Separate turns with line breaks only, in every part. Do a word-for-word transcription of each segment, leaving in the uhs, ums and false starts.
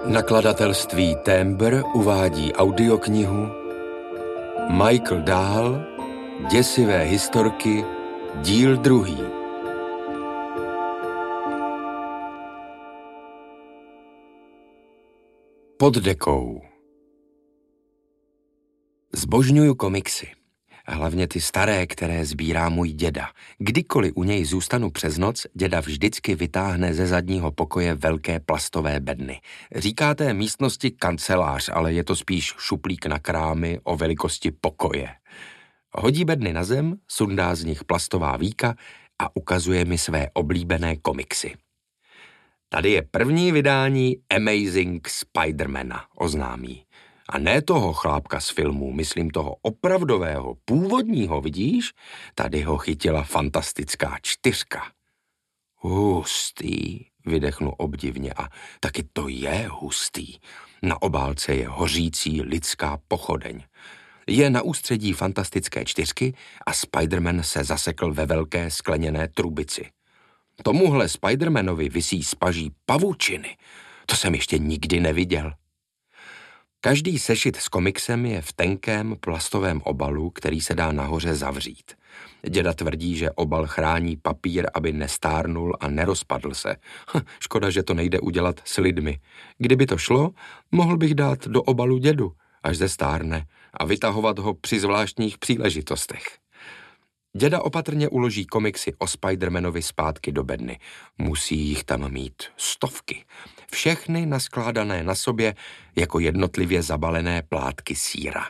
Nakladatelství Tembr uvádí audioknihu Michael Dahl, Děsivé historky, díl druhý. Pod dekou. Zbožňuju komiksy. Hlavně ty staré, které sbírá můj děda. Kdykoliv u něj zůstanu přes noc, děda vždycky vytáhne ze zadního pokoje velké plastové bedny. Říká té místnosti kancelář, ale je to spíš šuplík na krámy o velikosti pokoje. Hodí bedny na zem, sundá z nich plastová víka a ukazuje mi své oblíbené komiksy. Tady je první vydání Amazing Spidermana, oznámí. A ne toho chlápka z filmu, myslím toho opravdového, původního, vidíš? Tady ho chytila fantastická čtyřka. Hustý, vydechnu obdivně, a taky to je hustý. Na obálce je hořící lidská pochodeň. Je na ústředí fantastické čtyřky a Spiderman se zasekl ve velké skleněné trubici. Tomuhle Spidermanovi visí z paží pavučiny. To jsem ještě nikdy neviděl. Každý sešit s komiksem je v tenkém plastovém obalu, který se dá nahoře zavřít. Děda tvrdí, že obal chrání papír, aby nestárnul a nerozpadl se. Hm, škoda, že to nejde udělat s lidmi. Kdyby to šlo, mohl bych dát do obalu dědu, až zestárne, a vytahovat ho při zvláštních příležitostech. Děda opatrně uloží komiksy o Spidermanovi zpátky do bedny. Musí jich tam mít stovky. Všechny naskládané na sobě jako jednotlivě zabalené plátky sýra.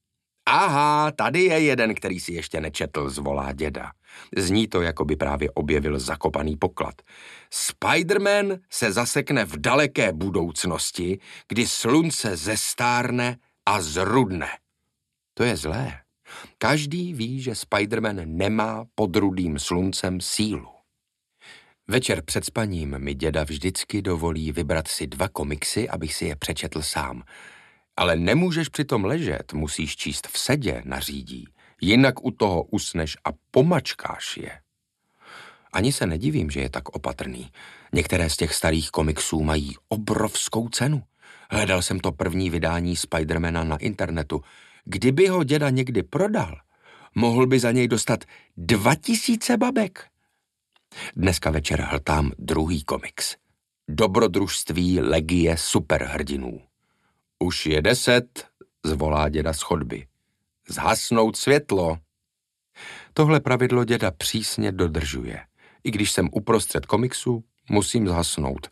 Aha, tady je jeden, který si ještě nečetl, zvolá děda. Zní to, jako by právě objevil zakopaný poklad. Spiderman se zasekne v daleké budoucnosti, kdy slunce zestárne a zrudne. To je zlé. Každý ví, že Spiderman nemá pod rudým sluncem sílu. Večer před spaním mi děda vždycky dovolí vybrat si dva komiksy, abych si je přečetl sám. Ale nemůžeš přitom ležet, musíš číst v sedě, nařídí. Jinak u toho usneš a pomačkáš je. Ani se nedivím, že je tak opatrný. Některé z těch starých komiksů mají obrovskou cenu. Hledal jsem to první vydání Spidermana na internetu. Kdyby ho děda někdy prodal, mohl by za něj dostat dva tisíce babek. Dneska večer hltám druhý komiks. Dobrodružství legie superhrdinů. Už je deset, zvolá děda z chodby. Zhasnout světlo. Tohle pravidlo děda přísně dodržuje. I když jsem uprostřed komiksu, musím zhasnout.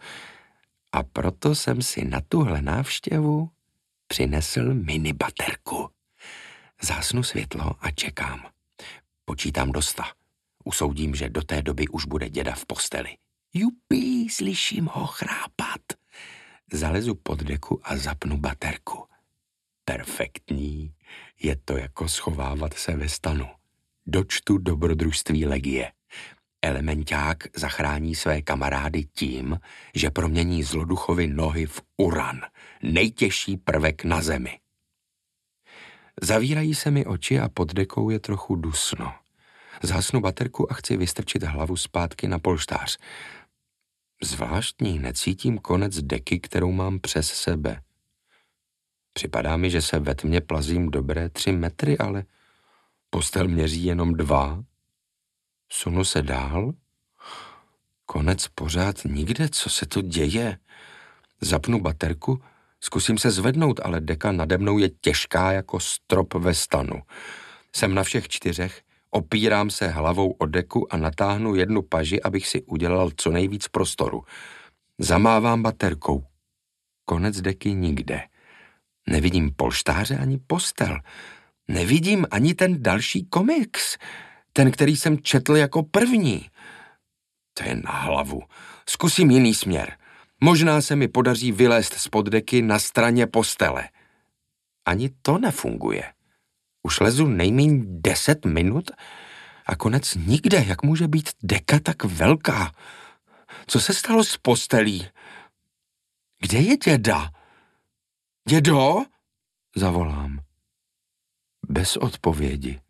A proto jsem si na tuhle návštěvu přinesl mini baterku. Zhasnu světlo a čekám. Počítám do sta. Usoudím, že do té doby už bude děda v posteli. Jupí, slyším ho chrápat. Zalezu pod deku a zapnu baterku. Perfektní. Je to jako schovávat se ve stanu. Dočtu dobrodružství legie. Elemenťák zachrání své kamarády tím, že promění zloduchovi nohy v uran. Nejtěžší prvek na zemi. Zavírají se mi oči a pod dekou je trochu dusno. Zhasnu baterku a chci vystrčit hlavu zpátky na polštář. Zvláštní, necítím konec deky, kterou mám přes sebe. Připadá mi, že se ve tmě plazím dobré tři metry, ale postel měří jenom dva. Sunu se dál. Konec pořád nikde, co se to děje? Zapnu baterku, zkusím se zvednout, ale deka nade mnou je těžká jako strop ve stanu. Jsem na všech čtyřech, opírám se hlavou o deku a natáhnu jednu paži, abych si udělal co nejvíc prostoru. Zamávám baterkou. Konec deky nikde. Nevidím polštáře ani postel. Nevidím ani ten další komiks. Ten, který jsem četl jako první. To je na hlavu. Zkusím jiný směr. Možná se mi podaří vylézt spod deky na straně postele. Ani to nefunguje. Už lezu nejméně deset minut a konec nikde. Jak může být deka tak velká? Co se stalo s postelí? Kde je děda? Dědo? Zavolám. Bez odpovědi.